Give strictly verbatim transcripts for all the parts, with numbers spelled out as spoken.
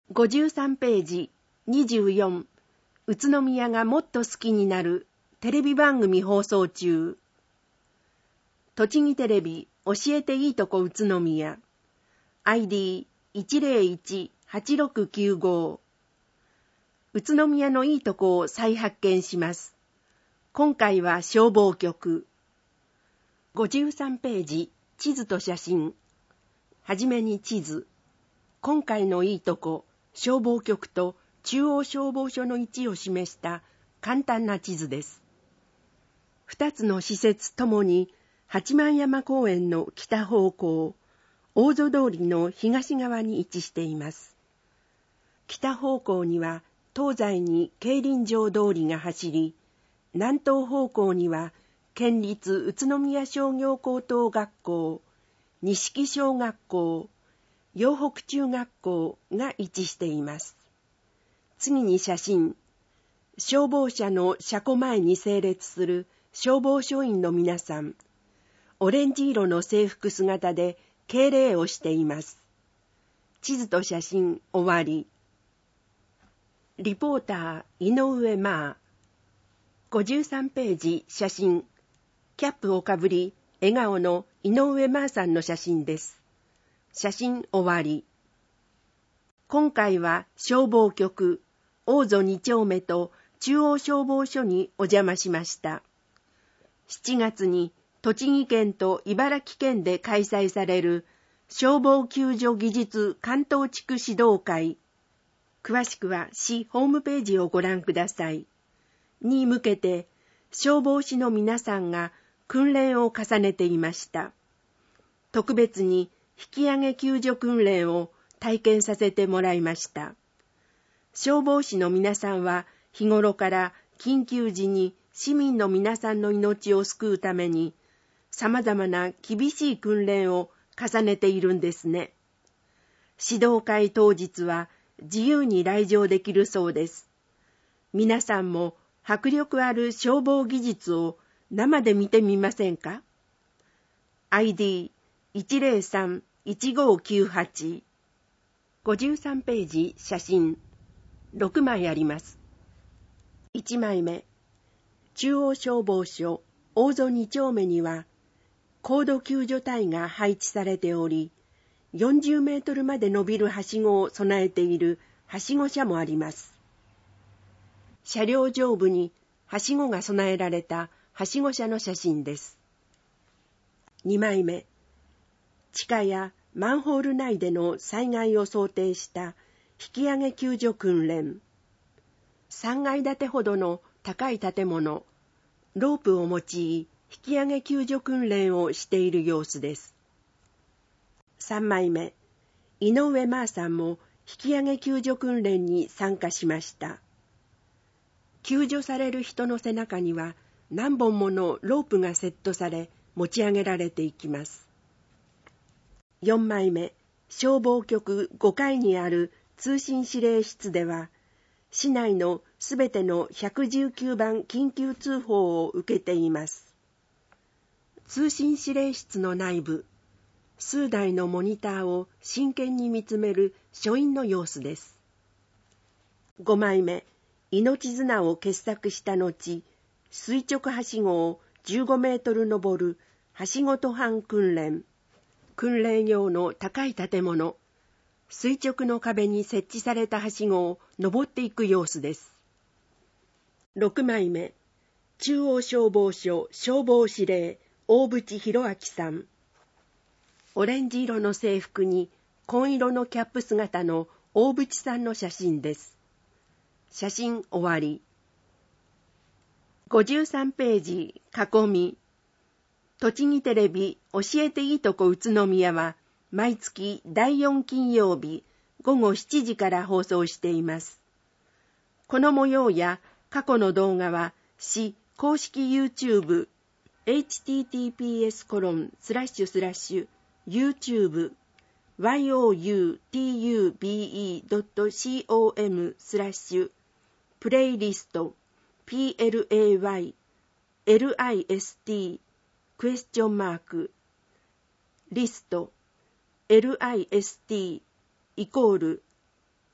ごじゅうさんページにじゅうよん、宇都宮がもっと好きになるテレビ番組放送中。栃木テレビ教えていいとこ宇都宮 アイディーいちゼロいちはちろくきゅうご。 宇都宮のいいとこを再発見します。今回は消防局。ごじゅうさんページ地図と写真。はじめに地図。今回のいいとこ消防局と中央消防署の位置を示した簡単な地図です。二つの施設ともに八幡山公園の北方向、大洲通りの東側に位置しています。北方向には東西に競輪場通りが走り、南東方向には県立宇都宮商業高等学校、錦小学校、陽北中学校が位置しています。次に写真。消防車の車庫前に整列する消防署員の皆さん。オレンジ色の制服姿で敬礼をしています。地図と写真終わり。リポーター井上真。ごじゅうさんページ写真。キャップをかぶり笑顔の井上真さんの写真です。写真終わり。今回は消防局、大洲に丁目と中央消防署にお邪魔しました。しちがつに栃木県と茨城県で開催される消防救助技術関東地区指導会。詳しくは市ホームページをご覧ください。に向けて消防士の皆さんが訓練を重ねていました。特別に引き上げ救助訓練を体験させてもらいました。消防士の皆さんは日頃から緊急時に市民の皆さんの命を救うために様々な厳しい訓練を重ねているんですね。指導会当日は自由に来場できるそうです。皆さんも迫力ある消防技術を生で見てみませんか？ アイディーいちゼロさんいちごきゅうはち。ごじゅうさんページ写真ろくまいあります。いちまいめ、中央消防署大洲に丁目には高度救助隊が配置されており、よんじゅうメートルまで伸びるはしごを備えているはしご車もあります。車両上部にはしごが備えられたはしご車の写真です。にまいめ、地下やマンホール内での災害を想定した引き上げ救助訓練。さんがい建てほどの高い建物、ロープを用い引き上げ救助訓練をしている様子です。さんまいめ、井上真さんも引き上げ救助訓練に参加しました。救助される人の背中には何本ものロープがセットされ持ち上げられていきます。よんまいめ、消防局ごかいにある通信指令室では、市内のすべてのひゃくじゅうきゅうばん緊急通報を受けています。通信指令室の内部、数台のモニターを真剣に見つめる署員の様子です。ごまいめ、命綱を傑作した後、垂直はしごをじゅうごメートル登るはしご登攀訓練。訓練用の高い建物、垂直の壁に設置されたはしごを登っていく様子です。ろくまいめ、中央消防署消防司令大渕博明さん。オレンジ色の制服に紺色のキャップ姿の大渕さんの写真です。写真終わり。ごじゅうさんページ囲み。栃木テレビ教えていいとこ宇都宮は毎月だいよん金曜日ごごしちじから放送しています。この模様や過去の動画は市公式 YouTube エイチティーティーピーエスコロンスラッシュスラッシュ YouTube ワイオーユーティーユービーイードットコム スラッシュプレイリスト ピーエルエーワイエルアイエスティークエスチョンマークリスト エルアイエスティー イコール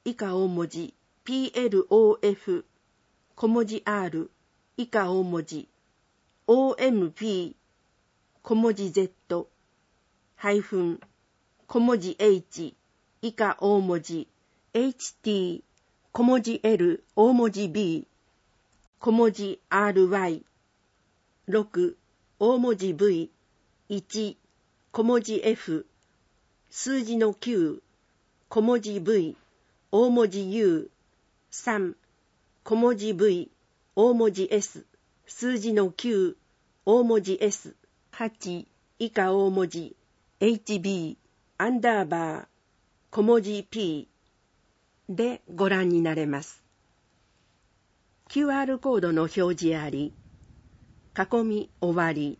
以下大文字 ピーエルオーエフ 小文字 R 以下大文字 オーエムピー 小文字 Z ハイフン小文字 H 以下大文字 エイチティー 小文字 L 大文字 B 小文字 アールワイ ろく 大文字 V いち 小文字 F 数字のきゅう小文字 V 大文字 U さん小文字 V 大文字 S 数字のきゅう大文字 S はち以下大文字 エイチビー アンダーバー小文字 P でご覧になれます。キューアール コードの表示あり、囲み終わり。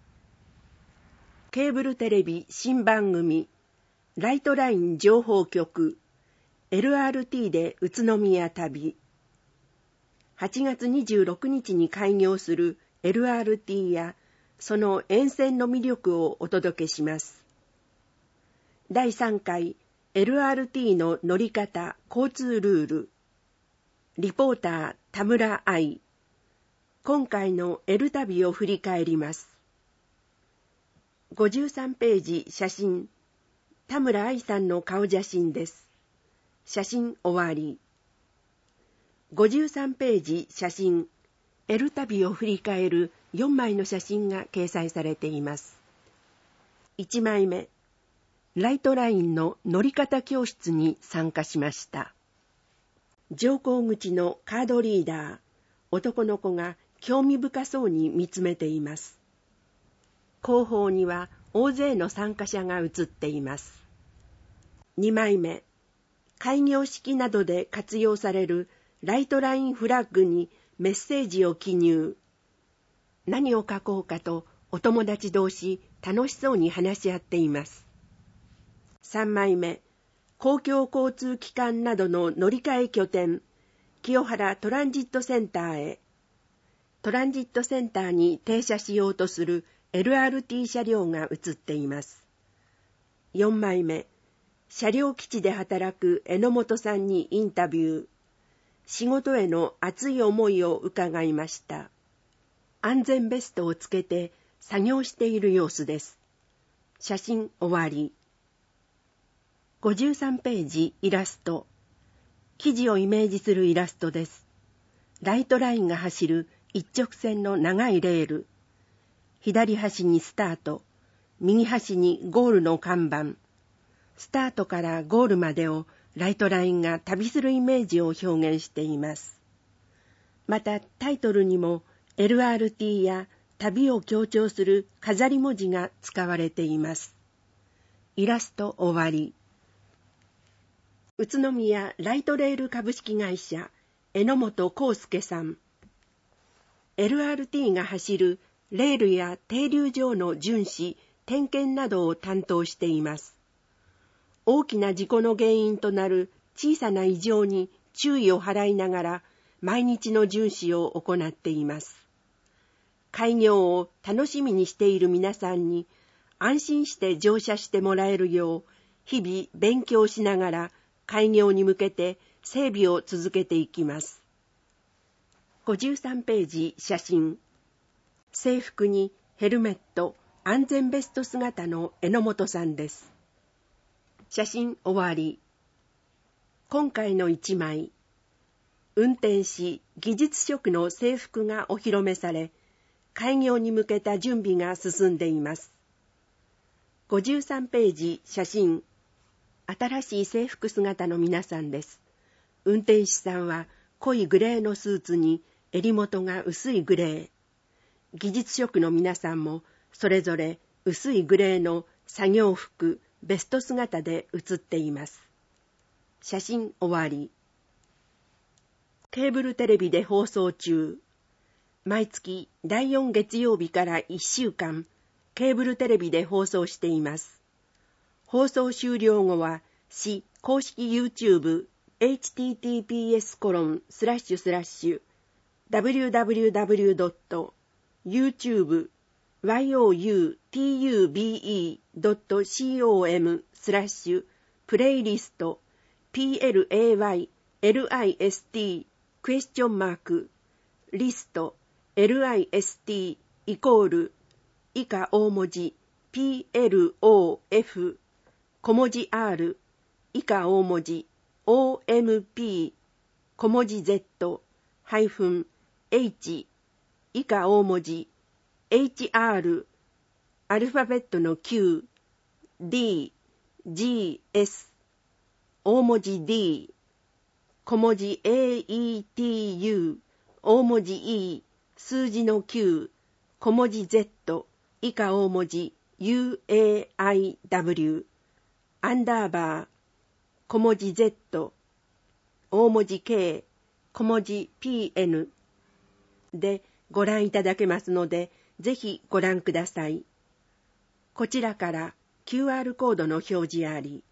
ケーブルテレビ新番組ライトライン情報局 エルアールティー で宇都宮旅。はちがつにじゅうろくにちに開業する エルアールティー やその沿線の魅力をお届けします。だいさんかい エルアールティー の乗り方交通ルール。リポーター田村愛。今回の L 旅を振り返ります。ごじゅうさんページ写真。田村愛さんの顔写真です。写真終わり。ごじゅうさんページ写真。L 旅を振り返るよんまいの写真が掲載されています。いちまいめ。ライトラインの乗り方教室に参加しました。乗降口のカードリーダー、男の子が興味深そうに見つめています。後方には大勢の参加者が写っています。にまいめ、開業式などで活用されるライトラインフラッグにメッセージを記入。何を書こうかとお友達同士楽しそうに話し合っています。さんまいめ、公共交通機関などの乗り換え拠点、清原トランジットセンターへ。トランジットセンターに停車しようとする エルアールティー 車両が映っています。よんまいめ、車両基地で働く榎本さんにインタビュー。仕事への熱い思いを伺いました。安全ベストをつけて作業している様子です。写真終わり。ごじゅうさんページイラスト。記事をイメージするイラストです。ライトラインが走る一直線の長いレール。左端にスタート、右端にゴールの看板。スタートからゴールまでをライトラインが旅するイメージを表現しています。またタイトルにも エルアールティー や旅を強調する飾り文字が使われています。イラスト終わり。宇都宮ライトレール株式会社榎本康介さん。エルアールティー が走るレールや停留場の巡視、点検などを担当しています。大きな事故の原因となる小さな異常に注意を払いながら毎日の巡視を行っています。開業を楽しみにしている皆さんに安心して乗車してもらえるよう日々勉強しながら開業に向けて整備を続けていきます。ごじゅうさんページ写真。制服にヘルメット、安全ベスト姿の榎本さんです。写真終わり。今回のいちまい。運転士、技術職の制服がお披露目され、開業に向けた準備が進んでいます。ごじゅうさんページ写真。新しい制服姿の皆さんです。運転士さんは濃いグレーのスーツに襟元が薄いグレー。技術職の皆さんもそれぞれ薄いグレーの作業服、ベスト姿で写っています。写真終わり。ケーブルテレビで放送中。毎月だいよん月曜日からいっしゅうかん、ケーブルテレビで放送しています。放送終了後は、市公式 YouTube、エイチティーティーピーエスコロンスラッシュスラッシュ ダブリューダブリューダブリュードットユーチューブドットコムスラッシュプレイリストピーエルエーワイエルアイエスティー クエスチョンマークリスト エルアイエスティー イコール以下大文字 ピーエルオーエフ 小文字 R 以下大文字 オーエムピー 小文字 Z ハイフン H 以下大文字 エイチアール アルファベットの Q D G S 大文字 D 小文字 エーイーティーユー 大文字 E 数字の Q 小文字 Z 以下大文字 ユーエーアイダブリュー アンダーバー小文字 Z 大文字 K 小文字 ピーエヌ でご覧いただけますので、ぜひご覧ください。こちらから キューアール コードの表示あり、